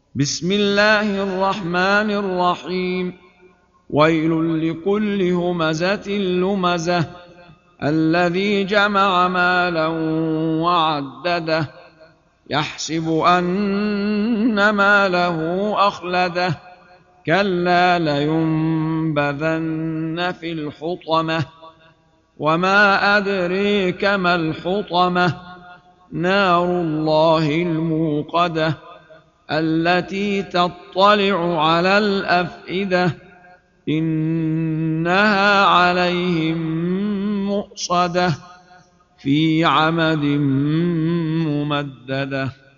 بسم الله الرحمن الرحيم. ويل لكل همزة لمزة الذي جمع مالا وعدده يحسب أن ماله أخلده كلا لينبذن في الحطمة وما أدريك ما الحطمة نار الله الموقدة التي تطلع على الأفئدة إنها عليهم مؤصدة في عمد ممددة.